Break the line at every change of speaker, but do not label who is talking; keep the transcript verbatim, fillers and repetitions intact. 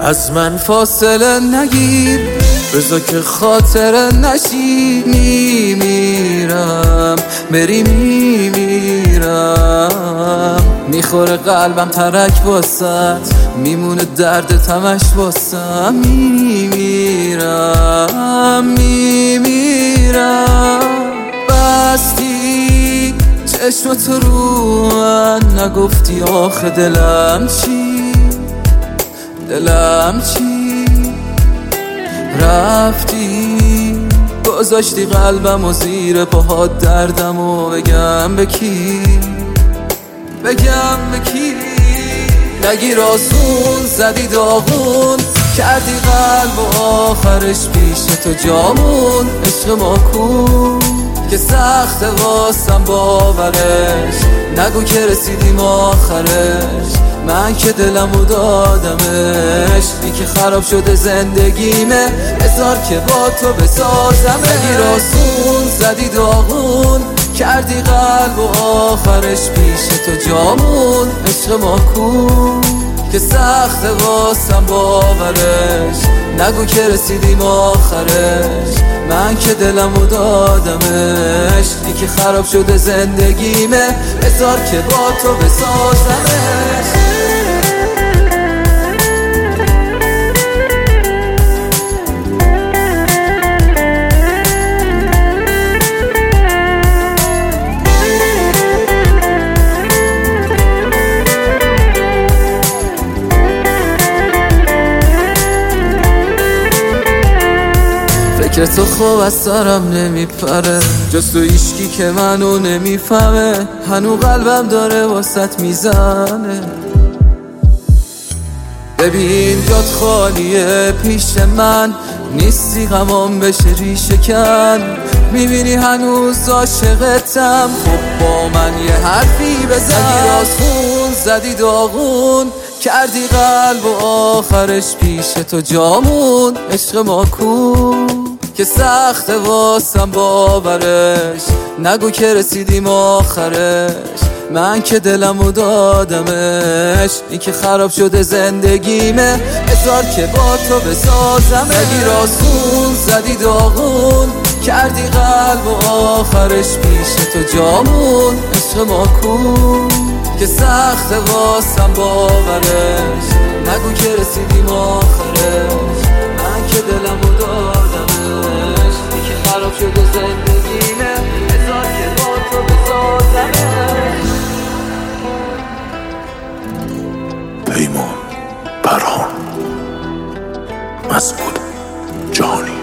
از من فاصله نگیر، بذار که خاطره نشی. میمیرم بری میمیرم، میخوره قلبم ترک واسط، میمونه درد تمش واسم. میمیرم میمیرم. بستی چشمتو رو من، نگفتی آخه دلم چی، دلم چی. رفتی گذاشتی قلبم و زیر پاهات دردم و بگم به کی، بگم به کی. نگیر آسون زدی داغون، کردی قلب و آخرش پیش تو جامون. عشق ما کو که سخت واسم باورش، نگو که رسیدیم آخرش. من که دلمو دادمش، این که خراب شده زندگیمه، بذار که با تو بسازمه. نگیر آسون زدی داغون، کردی قلب و آخرش پیش تو جامون. عشق ما کو که سخت واسم باورش، نگو که رسیدیم آخرش. من که دلمو دادمش، این که خراب شده زندگیمه، بذار که با تو بسازمش. فکر تو خوب از سرم نمیپره، جز تو هیچکی که منو نمیفهمه. هنو قلبم داره واسط میزنه. ببین جات خالیه پیش من، نیستی غمام بشه ریشه کن. میبینی هنوز عاشقتم، خب با من یه حرفی بزن. نگیر آسون زدی داغون، کردی قلب و آخرش پیش تو جامون. عشق ما کو که سخت واسم باورش، نگو که رسیدیم آخرش. من که دلمو دادمش، این که خراب شده زندگیمه، بذار که با تو بسازم. نگیر آسون زدی داغون، کردی قلب و آخرش پیش تو جامون. عشق ما کو که سخت واسم باورش، نگو که رسیدیم آخرش. من که دلمو دادمش، این که خراب شده زندگیمه، بذار که با تو بسازمش.
پیمان برهان مسعود جهانی.